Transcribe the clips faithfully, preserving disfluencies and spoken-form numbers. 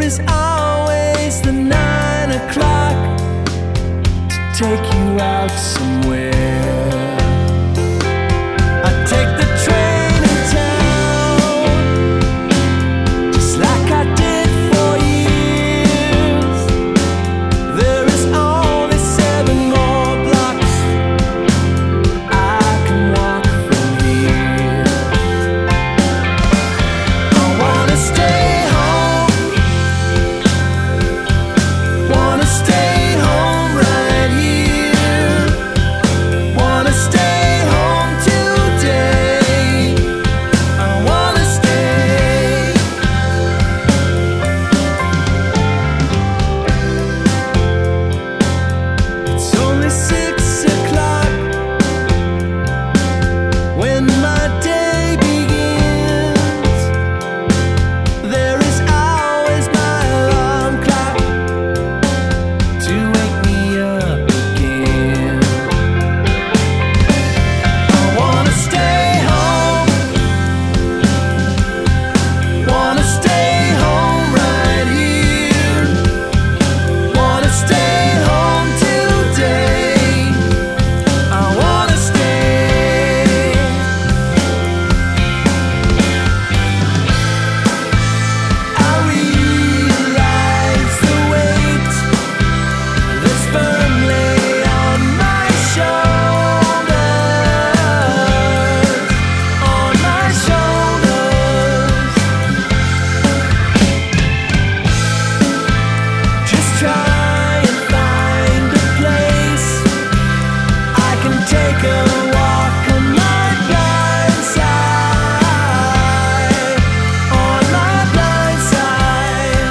is always the nine o'clock to take you out somewhere. I take the train in town, just like I did for years. There is only seven more blocks I can walk from here. I wanna stay home, wanna stay home right here, wanna stay home today. I wanna stay. It's only six o'clock when my day begins. There is always my alarm clock to wake me up again. I wanna stay home, wanna stay home right here, wanna stay home today. I wanna stay. I realize the weight that's firmly on my shoulders, on my shoulders. Just try and find a place I can take a walk on my blind side, on my blind side.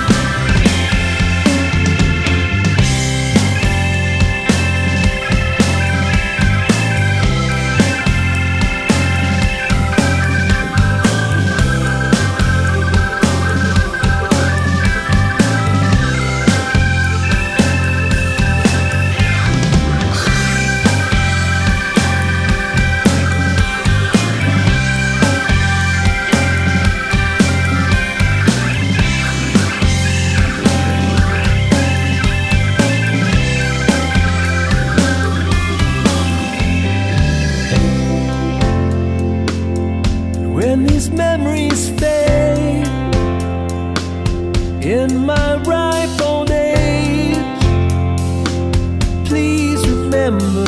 When these memories fade in my ripe old age, please remember